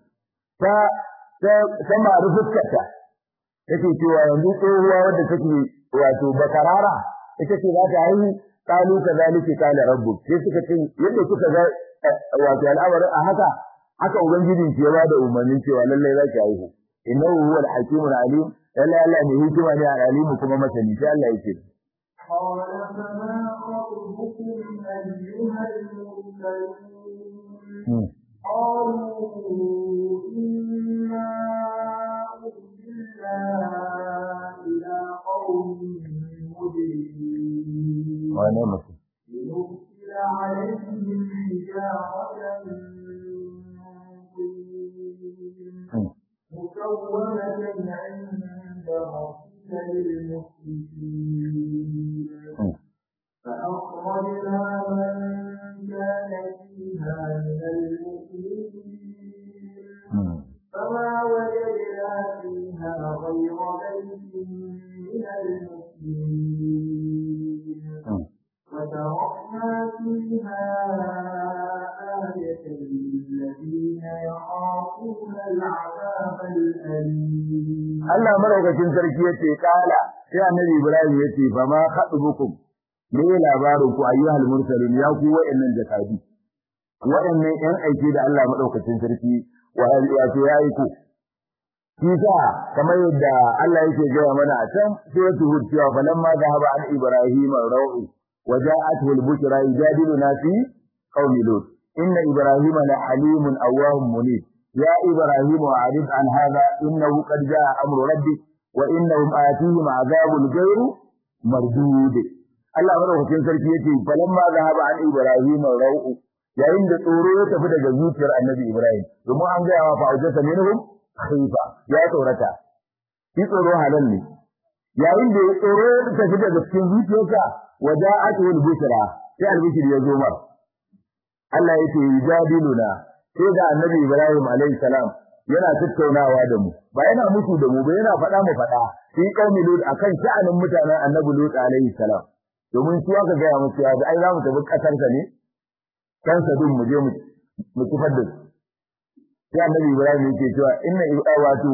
ta ma rufukkata take cewa yanzu tsohuwa wadda take wato bakarara ita ce za ta yi qalu kadhalika qala rabbuk sai suka ce yadda kuka ga wato al'amarin a haka ubangijin ke ba da umarnin cewa lallai za ki haihu innahu huwal hakimul alim lallai Allah ne hikima ne alim kuma masani sai Allah yake قال فما خطبكم أيها المرسلون قالوا إنا أرسلنا إلى قوم مجرمين لنرسل عليهم حجارة مسومة عند ربك للمسرفين فأخرجنا من كان فيها من المؤمنين فما وجدنا فيها غير بيت من المسلمين وتركنا فيها آية للذين يخافون العذاب الأليم Allah maraukakin sarki yace kala sai annabi Ibrahim yace fa ma khadubukum me labarin ku ayyuhal mursalin ya ku wa'annan jakadi wa'annan yan aike da Allah madaukakin sarki wato yayi ku kisa kamar yadda Allah yake gaya mana a can sai ya tuhur cewa falamma dhahaba an Ibrahim ar-rawu وجاءته البشرى يجادلنا في قوم لوط إن إبراهيم لحليم أواه منيب يا إبراهيم أعرض عن هذا إنه قد جاء أمر ربك وإنهم آتيهم عذاب غير مردود الله madaukakin sarki yace falamma zahaba an Ibrahim rau'u yayin da tsoro ya tafi daga zuciyar Annabi Ibrahim domin an ga wa fa'ujata minhum khifa ya tsorata shi tsoro halal ne yayin da tsoro ya tafi daga cikin zuciyarsa waja'atu al-bushra sai al-bushr ya zo mar Allah yake yujadiluna sai da Annabi Ibrahim alayhi salam yana tattaunawa da mu ba yana mutu da mu ba yana faɗa mu faɗa sai kaumi Lut akan sha'anin mutanen Annabi Lut alayhi salam domin su aka ga mu cewa ai za mu tafi kasar sa ne kan sadun mu je mu kifar da sai Annabi Ibrahim yake cewa inna wato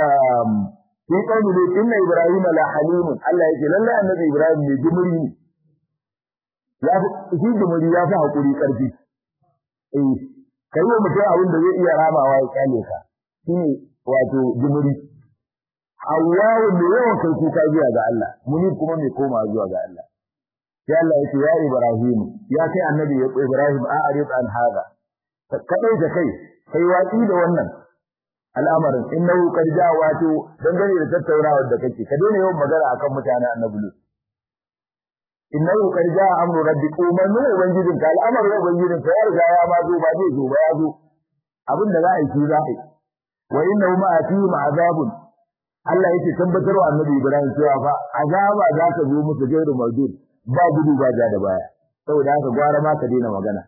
sai kaumi Lut inna Ibrahim la halimun Allah yake lalle Annabi Ibrahim ne jumuri ne ya shi jumuri ya fi hakuri karfi kai mutum abin da zai iya ramawa ya kyale ka shine wato jumuri Allahu ne yawan kai kuka zuwa ga Allah muni kuma mai koma zuwa ga Allah sai Allah yake ya Ibrahim ya kai Annabi Ibrahim a'rid an hada kadai da kai watsi da wannan al'amarin innahu qad ja'a wato dangane da tattaunawa da kake ka daina yawan magana akan mutanen Annabi Lut innahu qad ja'a amru rabbik umarnin ubangijinka al'amarin ubangijinka ya riga ya ma zo ba zai zo ba ya zo abin da za a yi shi za a yi wa innahu ma'atihim azabun Allah yake tabbatarwa Annabi Ibrahim cewa fa azaba za ka zo musu gairu mardud ba gudu ba ja da baya saboda haka gwara ma ka daina magana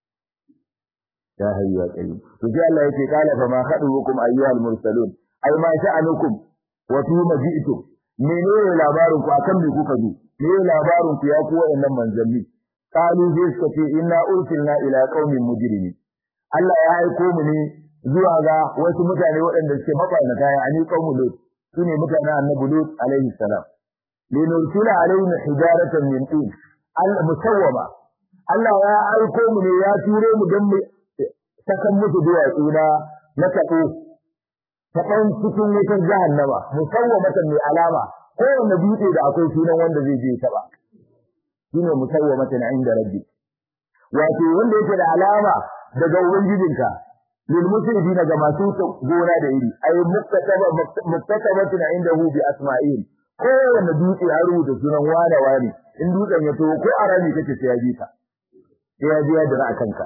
ya hayyu ya qayyum to sai Allah yake kala fa ma khadukum ayyuhal mursalun ay ma sha'anukum wa fi maji'tum menene labarin ku akan me kuka zo me labarin ku ya ku wayannan manzanni qalu suka ce inna ursilna ila qaumin mujrimin Allah ya aiko mu ne zuwa ga wasu mutane waɗanda suke mabarnata ya ani qaumul lut sune mutanen annabi lut alaihi salam linursila alaihim hijaratan min tin al-musawwama Allah ya aiko mu ne ya ture mu dan mu sakan musu duwatsu na taɓo ta ɗan cikin wutar jahannama musawwamatan mai alama kowane dutse da akwai sunan wanda zai je taɓa shine musawwamatan inda rabbi wato wanda yake da alama daga ubangijinka lil musrifin ga masu gona da iri ay muktatabatun indahu bi asma'il kowane dutse ya rubuta sunan wani in dutsen ya to ko arabi kace sai ya ji ka sai ya ji ya dira akanka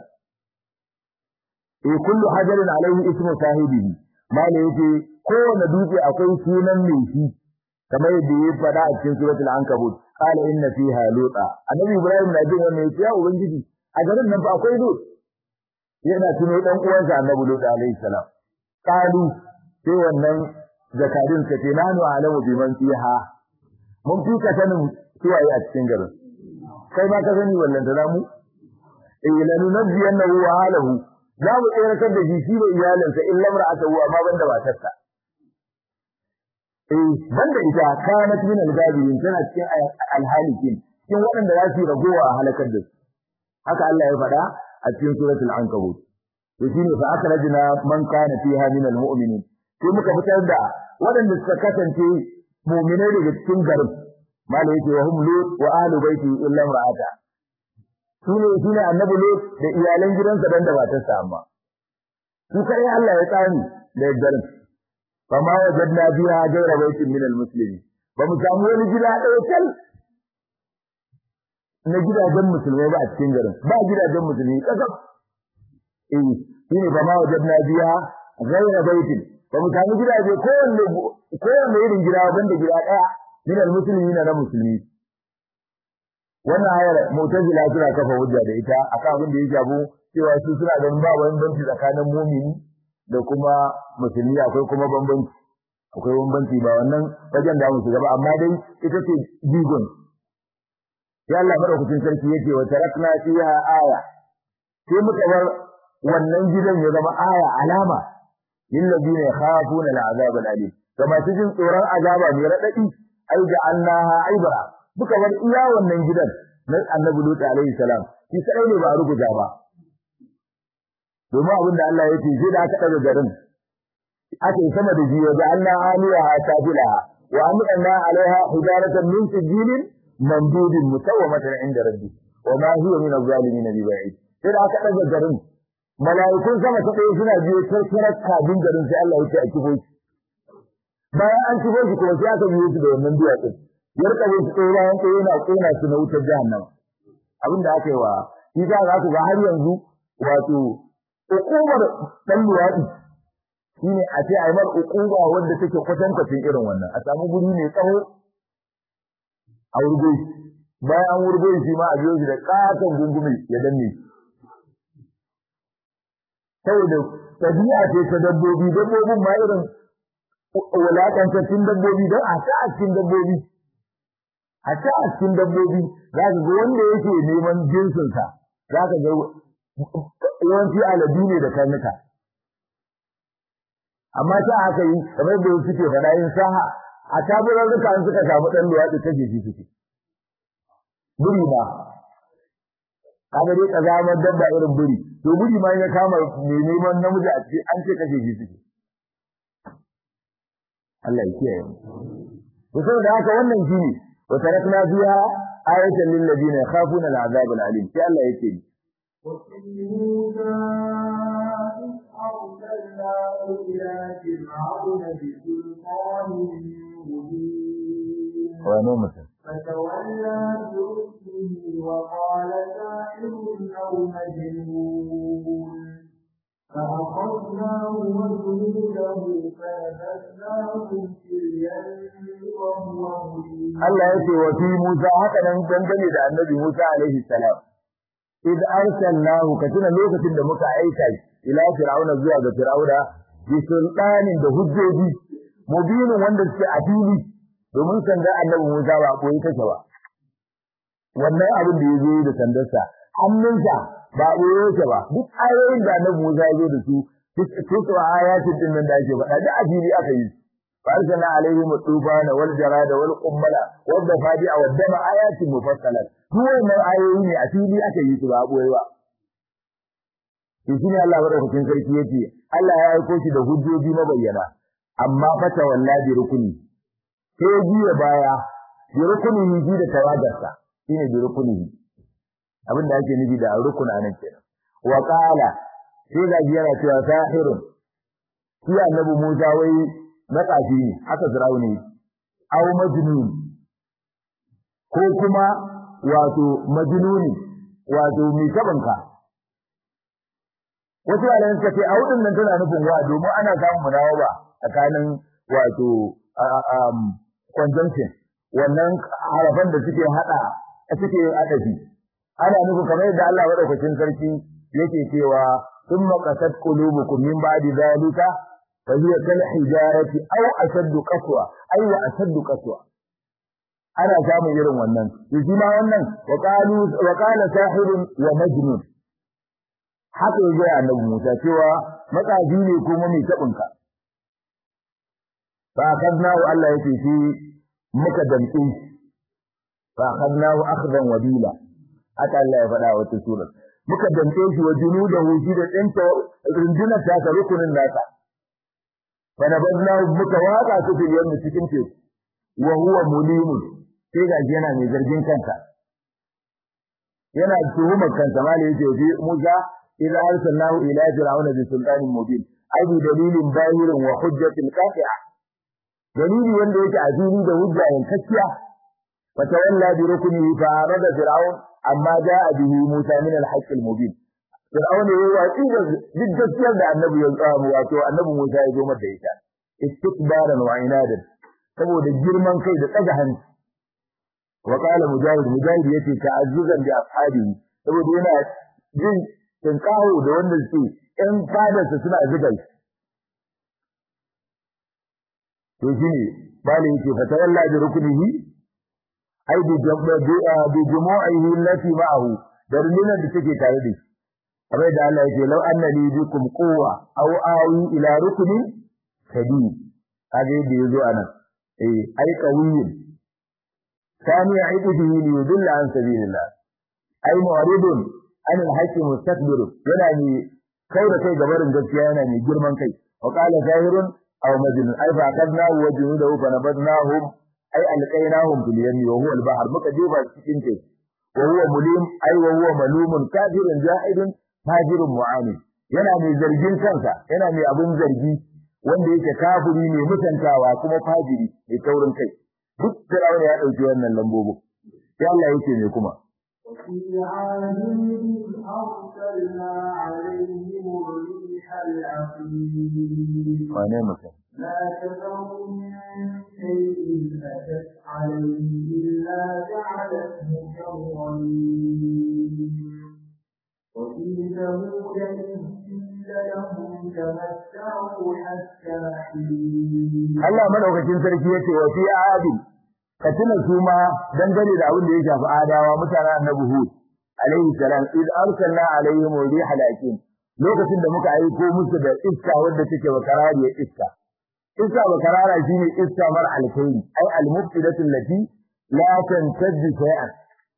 kullu hajarin alaihi ismu sahibihi mala yake kowane dutse akwai sunan mai shi kamar yadda ya faɗa a cikin suratul ankabut qala inna fiha luta annabi ibrahim na jin wannan ya ubangiji a garin nan fa akwai lut yana tuno dan uwansa annabi lut alaihi salam qalu sai wannan zakarin ka ce nanu alamu biman fiha mun fi ka sanin suwaye a cikin garin kai ma ka sani wallan da zamu lanunabbiyannahu wa halahu za mu tsayar da shi da iyalinsa in lamra aka huwa amma banda matarsa banda ita kanat min al-gabirin tana cikin al-halikin cikin waɗanda za su ragowa a halakar da su haka Allah ya faɗa a cikin suratul ankabut to shine fa akhrajna man kana fiha min al-mu'minin sai muka fitar da waɗanda suka kasance mu'minai daga cikin garin mala yake wa hum lut wa ahlu baiti illa imra'ata shine annabi lut da iyalan gidansa dan da matarsa amma su kai Allah ya tsani da garin fama wajadna biha ghayra baitin min almuslimin ba mu samu wani gida ɗaya kal na gidajen musulmai ba a cikin garin ba gidajen musulmi kasab shine fama wajadna biha ghayra baitin ba mu samu gidaje kowanne irin gida banda gida ɗaya min almuslimin na musulmi wannan ayar mu'tazila suna kafa hujja da ita akan abin da ya shafu cewa su suna ganin ba wani bambanci tsakanin mu'mini da kuma musulmi akwai kuma bambanci ba wannan wajen da mu shiga ba amma dai ita ce jigon ya Allah madaukakin sarki yake wa tarakna fiha aya sai muka bar wannan gidan ya zama aya alama lil ladina yakhafuna al'azab al'alim kama cikin tsoron azaba mai radadi ai da annaha ibra duka bar iya wannan gidan na annabi Lut alaihi salam shi sai ne ba ruguja ba domin abinda Allah yake shi da aka daga garin ake sama da jiya da Allah aliyaha tafilaha wa amrna alaiha hijaratan min sijilin mamdudin musawwamatan inda rabbi wa ma hiya min az-zalimin bi ba'id sai da aka daga garin malaikun sama ta dai suna biyo karkarar kabin garin sai Allah yake a kibo shi bayan an kibo shi kuma sai aka biyo shi da wannan duwatsun ya rika yin tsora yanke yana kona su na wutar jahannama abinda aka yi wa shi za ku ga har yanzu wato hukumar dan luwadi shine a ce ai mar hukuma wanda take kwatankwacin irin wannan a samu guri mai tsawo a wurgo bayan an wurgo shi ma a biyo shi da katon gungume ya danne saboda tabi'a ce ta dabbobin ma irin wulakantattun dabbobi don a ta a cikin dabbobi za ka ga wanda yake neman jinsinsa za ka ga yawanci aladu ne da karnuka amma ta haka yi kamar da suke faɗa yin saha a taburar duka an suka samu ɗan luwaɗi kashe shi suke buri ba kaga dai kazamar dabba irin buri to buri ma ya kama mai neman namiji a ce an ce kashe shi suke Allah ya kiyaye mu to da haka wannan shine wa tarakna fiha ayatan lil ladina yakhafuna al'azab al'alim sai Allah yake فتولى بركنه وقال ساحر أو مجنون فأخذناه وجنوده فنبذناهم في اليم وهو مليم. الله يقول وفي موسى هكذا دنگane da annabi Musa alaihi salam id arsalnahu katuna lokacin da muka aika ila fir'auna zuwa ga fir'auna bi sultanin da hujjoji mubinin wanda suke a fili domin san da annabi Musa ba koyi take ba wannan abin da yazo da sandarsa hannunsa ba boye yake ba duk ayoyin da Annabi Musa ya zo da su duk ayatin din nan da ake faɗa da ajili aka yi farjana alaihim tufana wal jarada wal qummala wal dafadi wa dama ayatin mufassalat duk wannan ayoyi ne a fili aka yi su ba boye ba shi ne Allah madaukakin sarki yace Allah ya aiko shi da hujjoji mabayyana amma fata wallahi rukuni sai jiya baya bi rukuni ji da tawagarsa shine bi rukuni abinda ake nufi da rukuna nan kenan wa qala sai ga yana cewa sahirun shi annabi Musa wai matsafi ne haka Firauni aw majnun ko kuma wato majnuni wato mai tabanka wasu yaran suka ce audin nan tana nufin wa domin ana samun mudawa tsakanin wato conjunction wannan harafan da suke adafi ana nufin kamar yadda Allah madaukakin sarki yake cewa thumma qasat qulubukum min ba'di dhalika fa hiya kal hijarati aw ashaddu qaswa ay wa ashaddu qaswa ana samun irin wannan shi ma wannan wa qala sahirun wa majnun haka yaji annabi Musa cewa matsafi ne kuma mai tabinka fa kadnahu Allah yake shi muka damƙe fa kadnahu akhdan wabila haka Allah ya faɗa wata sura muka damƙe shi wa junudahu shi da tsinta rundunar ta ka rukunin nasa fa nabadnahu muka waka su fil yammi cikin teku wa huwa mulimun sai ga yana mai zargin kansa yana tuhumar kansa malai yake Musa إذا أرسلناه إلى فرعون بسلطان مبين أي بدليل باهر وحجة قاطعة دليل wanda yake azuri da hujja yankakkiya fatawalla bi ruknihi fa arada fir'aun amma jaa bihi musa min al-haqq al-mubin fir'aun yayi watsi da gaskiyar da annabi ya tsamu wato annabi musa ya zo mata da ita istikbaran wa inadan saboda girman kai da tsaga hanci wa qala mujahid yace ta'azzuzan bi ashabihi saboda yana jin kin kawo da wannan su ɗan fadarsa suna zuga shi to shine bale yake fatawalla bi rukunihi ai bi jumu'ihi allati ma'ahu da rundunar da take tare da shi kamar da Allah yake law annani bikum quwwa aw awi ila rukunin sadid kage da yazo anan ai qawiyin sami aidihi li yudilla an sabilillah ai mu'ridun an al-haqqi mustakbir yana ne kai da kai gabarin gaskiya yana ne girman kai wa qala zahirun aw majnun ai fa kadna wa junudahu fa nabadnahum ai alqaynahum bil yammi wa huwa al-bahr muka jefa cikin teku wa huwa mulim ai wa huwa malumun kafirun jahidun fajirun mu'anid yana mai zargin kansa yana mai abun zargi wanda yake kafiri ne mutantawa kuma fajiri mai taurin kai duk Fir'auna ya dauki wannan lambobin sai Allah yake ne kuma وفي عاد أرسلنا عليهم الريح العقيم لا تذر من شيء أتت عليه إلا جعلته كالرميم وفي ثمود إذ قيل لهم تمتعوا حتى حين Allah madaukakin sarki yace wa fi adin katina kuma dangane da abin da ya shafi adawa mutanen annabi Hud alaihi salam id arsalna alaihim riha lakin lokacin da muka aiko musu da iska wadda take bakarariyar iska bakarara shine iska mar alkhairi ai almufsidatu allati la tantaji shay'an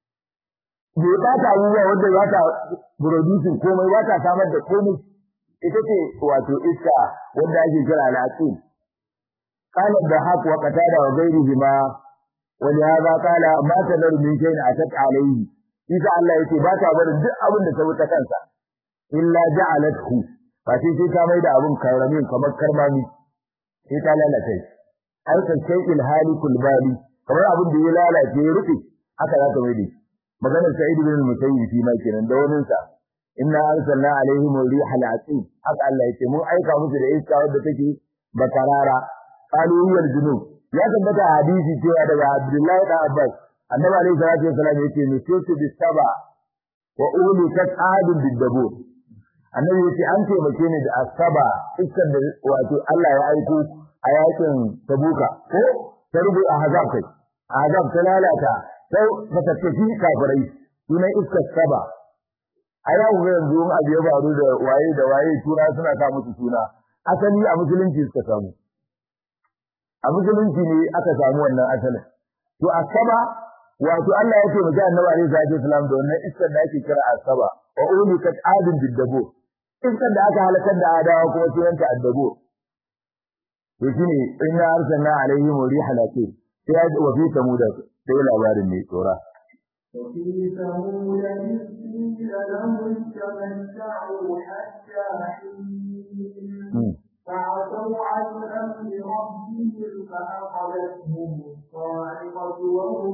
bai ba ta abubuwa wanda za ta producing komai ba ta samar da komai ita ce wato iska wanda ake kira al-aqim قال الضحاك وقتادة وغيرهما ولهذا قال ما تذر من شيء أتت عليه إذا الله يتي باتا بر duk abin da ta wuta kansa illa ja'alathu fa sai ta mai da abun karamin kamar karmami sai ta lalace ai kan shay'il halikul bali kamar abin da ya lalace ya rufe haka za ta mai da maganar Sa'id ibn Musayyib fi ma kenan da wannan sa inna arsalna alaihim riha al-aqim haka Allah yake mun aika musu da iska wadda take bakarara قالوا هي الجنوب ya tabbata hadisi cewa daga Abdullahi da Abbas annabi alayhi salatu wasallam yace nusitu bisaba wa ulikat adun bidabur annabi yace an taimake ni da asaba iskan da wato Allah ya aiko a yakin Tabuka ko ta rubu ahzab kai ahzab ta lalata sai ka tafi kafirai sunan iskar saba a yau ga yanzu in abu ya faru da waye tura suna sa musu suna asali a musulunci suka samu a musulunci ne aka samu wannan asalin to asaba wato Allah ya ce mu ga annabi alaihi salatu wasalam da wannan iskar da ake kira asaba wa ulikat adin biddabo iskar da aka halakar da adawa kuma sunanta addabo to shine inna arsalna alaihim rihan aqim sai wa fi samud sai labarin ne tsora وفي ثمود إذ قيل لهم تمتعوا حتى حين فعتوا عن أمر ربهم فأخذتهم الصاعقة وهم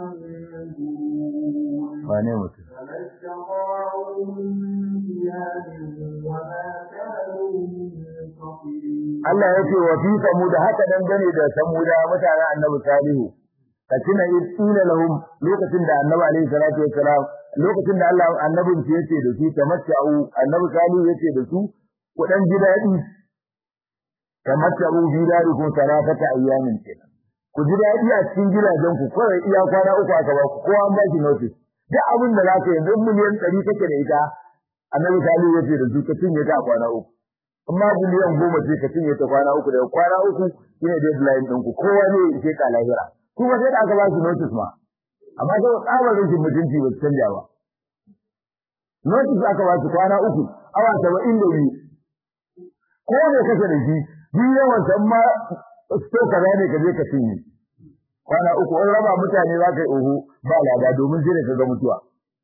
ينظرون فما استطاعوا من قيام وما كانوا منتصرين. Allah ya ce wa fi samud haka dangane da samuda mutanen annabi salihu katina isila lahum lokacin da annabi alaihi salatu wassalam lokacin da Allah annabin shi yace da su tamatta'u annabi salihu yace da su ku dan ji dadi tamatta'u bi darikum sarafata ayyamin kenan ku ji dadi a cikin gidajen ku kawai iya kwana uku aka ba ku kowa an ba shi notice duk abin da zaka yanzu miliyan 100 kake da ita annabi salihu yace da su ka cinye ta kwana uku amma miliyan 10 ce ka cinye ta kwana uku da kwana uku shine deadline ɗinku kowa ne yake ka lahira kuma sai da aka ba su notice ma amma sai tsabar rashin mutunci ba su canja ba notice aka ba su kwana uku awa 72 ko ne kake da shi biyan wancan ma so ka ne ka je ka cinye kwana uku in raba mutane za ka yi oho ba lada domin sai ka ga mutuwa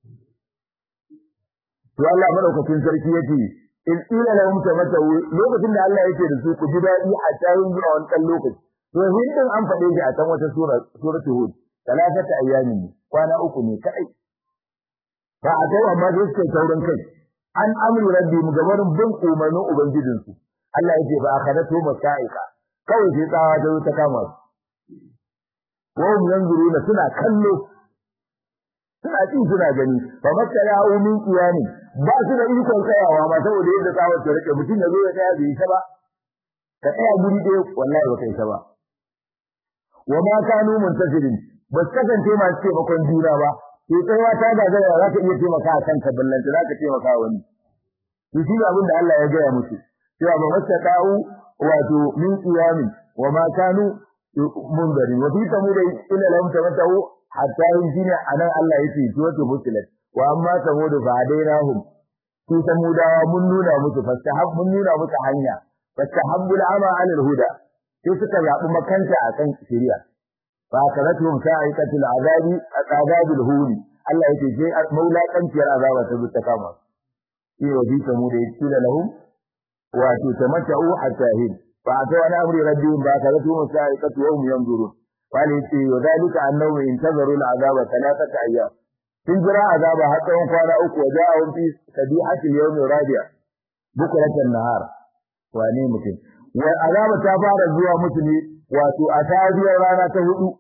to Allah madaukakin sarki yake in ila lahum tamatu lokacin da Allah yake da su ku ji dadi a tayin zuwa wannan lokaci to hindin an fade shi a can wata suratul hud talafata ayyamin kwana uku ne kai ba a kai amma sai suke taurin kai an amru rabbi mu gabarin bin umarnin ubangijin su Allah yake ba akhadatu masaika kawai sai tsawa ta kama su wa hum yanzuruna suna kallo suna ci suna gani fa mattala min qiyani ba su da ikon tsayawa ba saboda yadda tsawar ta rike mutum ya zo ya tsaya bai ta ba ka tsaya guri ɗaya wallahi ba kai ta ba wa ma kanu muntasirin ba su kasance masu taimakon juna ba sai tsayawa ta gagara za ka iya taimaka a kanka ballanta za ka taimaka wani to shi ne abin da Allah ya gaya musu cewa ba mattaqa'u wato min qiyami wa ma kanu mundarin wa fi tamudai ila lam tamattu hatta yin shine anan Allah yake to muslimat wa amma samudu fa hadainahum su samudawa mun nuna musu mun nuna musu hanya fastahabbul ama alal huda sai suka zabi makanta akan shari'a fa karatuhum sa'iqatul azabil huli Allah yake je maula kanciyar azaba ta zuta kama shi wa bi samudu yake lahum wa tamatta'u hatta hin fa atawna amri rabbihim fa karatuhum sa'iqatu wa hum yanzurun wani ce wa zalika annahu intazaru al'azaba 3 ayyam sun jira azaba har tsawon kwana uku wa ja'ahum fi sabihati yawm rabi'a bukratan nahar wane mutum wa azaba ta fara zuwa musu ne wato a tafiyar rana ta hudu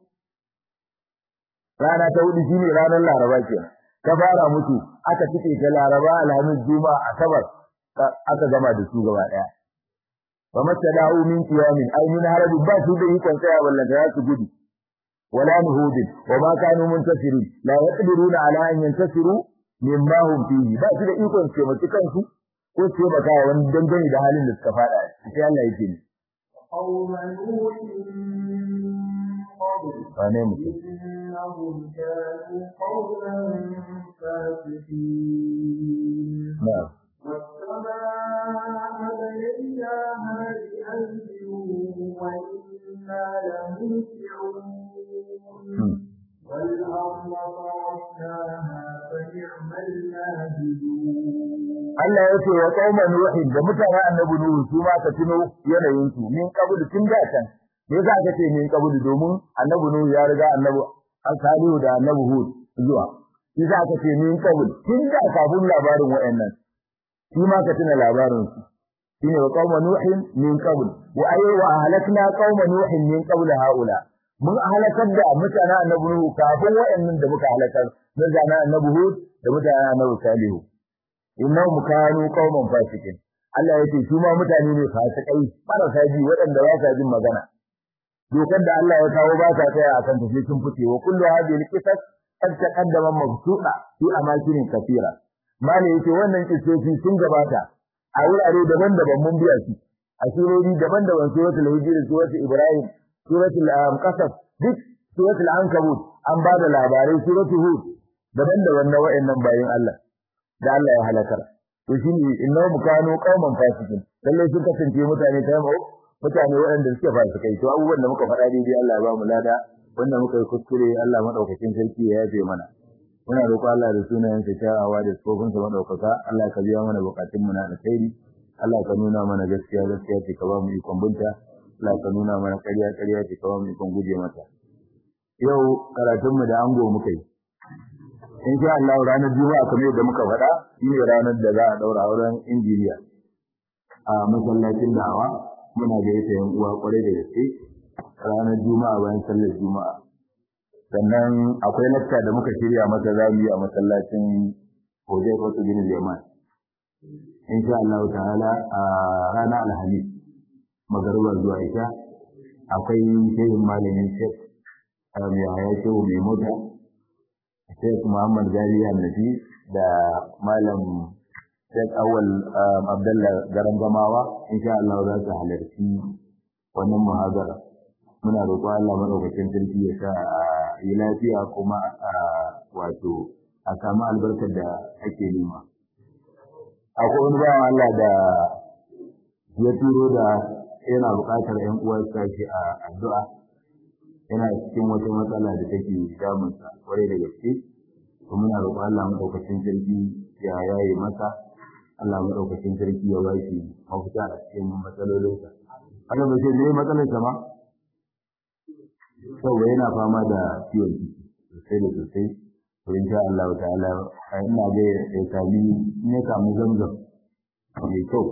shine ranar laraba kenan ta fara musu aka cike ta laraba alhamis juma'a asabar aka gama da su gaba daya wa mattada'u min qiyamin ay min harabi ba su da ikon tsaya wallan da su gudu ولا نهود وما كانوا منتصرين لا يقدرون على أن ينتصروا مما هم فيه بس da ikon ce mutu kansu ko ce baka wani dangane da halin da suka fada sai Allah yake ni ane mu na'am والسماء بنيناها بأيد وإنا لموسعون والأرض فرشناها فنعم الماهدون Allah ya ce wa qauman nuhin da mutane annabi nuhu su ma ka tuno yanayin su min kabul tun da can me za ka ce min kabul domin annabi nuhu ya riga annabi salihu da annabi hud zuwa shi za ka ce min kabul tun da kafin labarin wayannan shi ma ka tuna labarin su shine wa qauman nuhin min qabl wa aywa ahlakna qauman nuhin min qabl haula mun halakar da mutanen annabi nuhu kafin wayannan da muka halakar na zana annabi hud da mutanen annabi salihu innahum kanu qauman fasikin Allah yake su ma mutane ne fasikai marasa ji waɗanda ba sa jin magana dokar da Allah ya kawo ba sa tsaya akan tafi sun fice wa kullu hadhihi alqisas qad taqaddama mabsuda fi amakin kathira mali yace wannan kisoshi sun gabata a wurare daban-daban mun biya su a surori daban-daban suratul hijr suratul ibrahim suratul qasas duk suratul ankabut an ba da labarai suratul hud daban-daban na wayannan bayin Allah da Allah ya halakar to shine innahum kanu qauman fasikin lalle sun kasance mutane waɗanda suke fasikai to abubuwan da muka faɗa daidai Allah ya ba mu lada wanda muka yi kuskure Allah madaukakin sarki ya yafe mana muna roƙo Allah da sunayen sa kyawawa da tsofin sa madaukaka Allah ka biya mana bukatun mu na alkhairi Allah ka nuna mana gaskiya gaskiya ce ka ba mu ikon binta Allah ka nuna mana ƙarya ƙarya ce ka ba mu ikon guje mata yau karatun mu da ango muka yi insha Allah ranar Juma'a kamar yadda muka faɗa shine ranar da za a daura auren injiniya a masallacin da'awa muna da yake yan uwa kwarai da gaske ranar Juma'a bayan sallar Juma'a sannan akwai lakta da muka shirya masa zamu yi a masallacin Hojai Wasu Ginin Yaman insha Allah ta'ala a ranar Alhamis magariba zuwa isha akwai shehin malamin Sheikh Yahaya Shehu mai mota Sheikh Muhammad Jariya Nabi da malam Sheikh Awal Abdullah Garan Gamawa insha Allah za su halarci wannan muhadara muna roƙo Allah madaukakin sarki ya sa yi lafiya kuma wato a samu albarkar da ake nema akwai wani bawan Allah da ya turo da yana buƙatar ƴan uwa su tashi a addu'a yana cikin wata matsala da take damunsa kwarai da gaske to muna roƙo Allah madaukakin sarki ya yaye masa Allah madaukakin sarki ya ba shi mafita a cikin matsalolinsa Allah ba sai dai matsalarsa ma saboda yana fama da ciwon ciki sosai da sosai to insha Allah ta'ala ina ga ya sami ne kamu zamzam mai kyau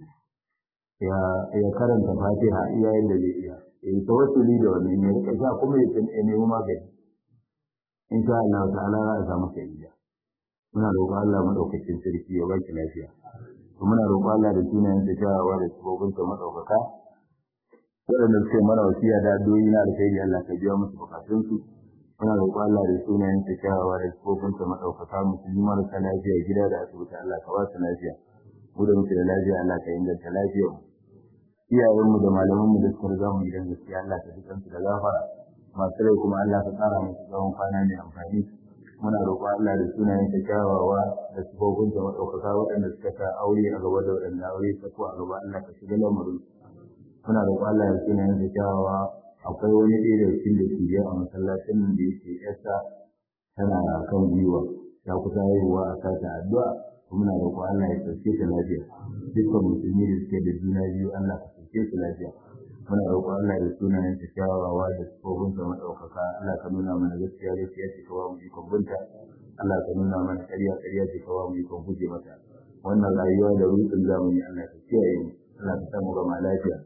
ya karanta Fatiha iyayen da zai iya ya tawassuli da wannan ne kaza kuma ya nemi magani insha Allah ta'ala za a samu sa'iya muna roƙo Allah madaukakin sarki ya baki lafiya muna roƙo Allah da sunayen sa kyawawa da sabobin sa madaukaka waɗanda suke mana wasiya da addu'o'i na alkhairi Allah ka biya musu bukatun su muna roƙo Allah da sunayen sa kyawawa da sabobin sa madaukaka musulmi marasa lafiya gida da asibiti Allah ka ba su lafiya mu da muke da lafiya Allah ka inganta lafiyar mu iyayen mu da malaman mu da suka riga mu gidan gaskiya Allah ka dukan su da gafara masu rai kuma Allah ka tsara musu tsawon kwana mai amfani muna roƙon Allah da sunayen ta kyawawa da sifofin ta madaukaka waɗanda suka sa aure a gaba da waɗanda aure ta ko a gaba Allah ka shiga lamarin muna roƙon Allah da sunayen ta kyawawa akwai wani ɗaya da cikin da ke biya a masallacin nan da yake yarsa tana kan gwiwa ya kusa haihuwa a sata addu'a muna roƙon Allah ya sauke ta lafiya dukkan musulmi da suke da juna biyu Allah ka sauke su lafiya muna roƙon Allah da sunayen ta kyawawa da sifofin sa madaukaka Allah ka nuna mana gaskiya gaskiya ce kawo mu ikon binta Allah ka nuna mana ƙarya ƙarya ce kawo mu ikon guje mata wannan rayuwa da rutsin zamani Allah ka kiyaye mu Allah ka samu gama lafiya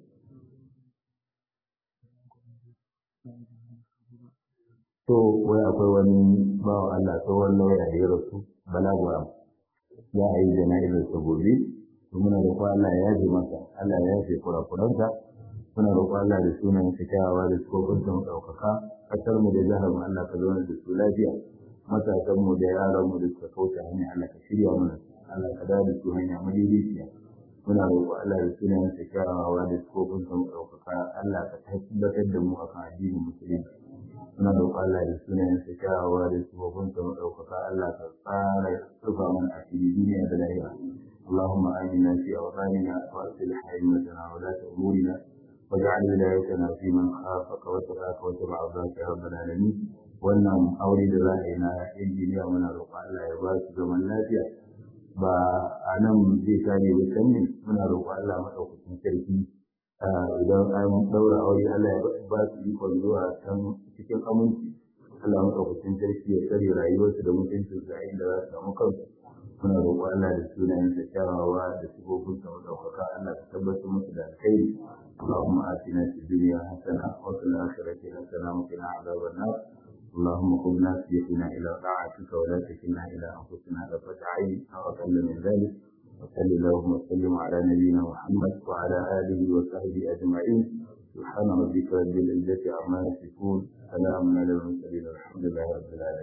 to wai akwai wani bawa Allah tsohon lauya da ya rasu balagwa ya yi jana'izar sa gobe to muna roƙon Allah ya yaje masa Allah ya yaje kurakuransa muna roƙon Allah da sunan sa kyawawa da tsofin sa ɗaukaka kasar mu da jihar mu Allah ka zauna da su lafiya matasan mu da yaran mu da suka kauce hanya Allah ka shirya mana Allah ka dawo da su hanya madaidaiciya muna roƙon Allah da sunan sa kyawawa da tsofin sa ɗaukaka Allah ka tabbatar da mu akan addinin musulunci muna roƙon Allah da sunan sa kyawawa da tsofin sa ɗaukaka Allah ka tsara rufa mana asiri duniya da lahira اللهم آمنا في أوطاننا وأصلح أئمتنا ولاة أمورنا واجعل ولايتنا في من خافك واتقاك واتبع رضاك يا رب العالمين wannan aure da za a yi na injiniya muna roƙon Allah ya ba su zaman lafiya ba a nan zai kare da sanni muna roƙon Allah maɗaukakin sarki idan an ɗaura aure Allah ya ba su ikon zuwa can cikin aminci Allah maɗaukakin sarki ya tsare rayuwarsu da mutuncinsu a inda za su samu kansu muna roƙon Allah da sunayen sa kyawawa da sifofin sa madaukaka Allah ka tabbatar musu da alkhairi Allahumma atina fid dunya hasana wa fil akhirati hasana wa qina adhaban nar اللهم قم ناسيتنا إلى طاعتك ولا تكلنا إلى أنفسنا طرفة عين أو أقل من ذلك وصل اللهم وسلم على نبينا محمد وعلى آله وصحبه أجمعين سبحان ربك رب العزة عما يصفون سلام على المرسلين والحمد لله رب العالمين